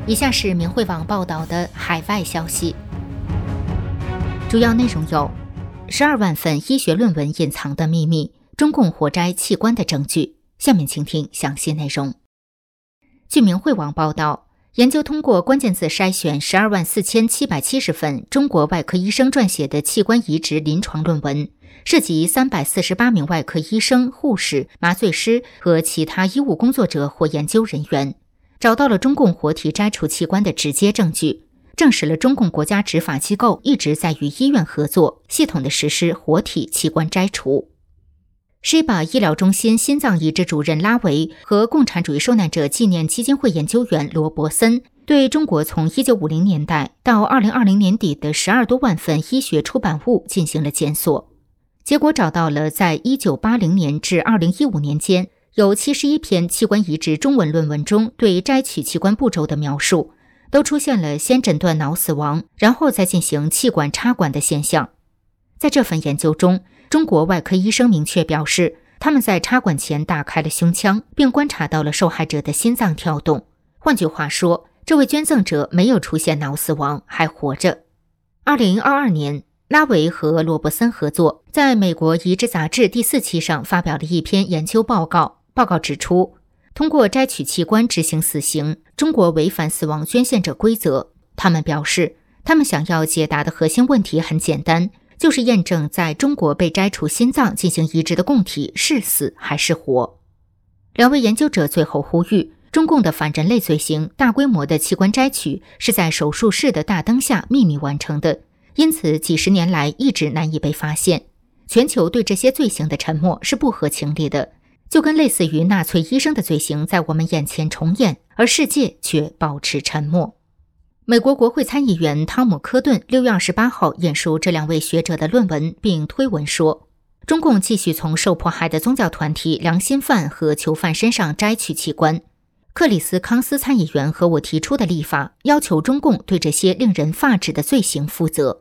以下是明慧网报道的海外消息，主要内容有：12万份医学论文隐藏的秘密，中共活摘器官的证据。下面请听详细内容。据明慧网报道，研究通过关键字筛选12万4770份中国外科医生撰写的器官移植临床论文，涉及348名外科医生、护士、麻醉师和其他医务工作者或研究人员，找到了中共活体摘除器官的直接证据，证实了中共国家执法机构一直在与医院合作，系统地实施活体器官摘除。施巴医疗中心心脏移植主任拉维和共产主义受难者纪念基金会研究员罗伯森对中国从1950年代到2020年底的12多万份医学出版物进行了检索，结果找到了在1980年至2015年间有71篇器官移植中文论文中对摘取器官步骤的描述，都出现了先诊断脑死亡，然后再进行气管插管的现象。在这份研究中，中国外科医生明确表示，他们在插管前打开了胸腔，并观察到了受害者的心脏跳动。换句话说，这位捐赠者没有出现脑死亡，还活着。2022年，拉维和罗伯森合作，在美国移植杂志第4期上发表了一篇研究报告。报告指出，通过摘取器官执行死刑，中国违反死亡捐献者规则。他们表示，他们想要解答的核心问题很简单，就是验证在中国被摘除心脏进行移植的供体是死还是活。两位研究者最后呼吁，中共的反人类罪行大规模的器官摘取是在手术室的大灯下秘密完成的，因此几十年来一直难以被发现。全球对这些罪行的沉默是不合情理的，就跟类似于纳粹医生的罪行在我们眼前重演，而世界却保持沉默。美国国会参议员汤姆·科顿6月28号引述这两位学者的论文，并推文说，中共继续从受迫害的宗教团体、良心犯和囚犯身上摘取器官。克里斯·康斯参议员和我提出的立法，要求中共对这些令人发指的罪行负责。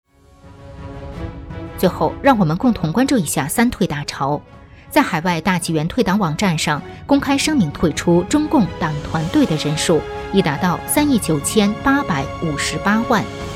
最后，让我们共同关注一下三退大潮。在海外大纪元退党网站上公开声明退出中共党团队的人数已达到3亿9858万。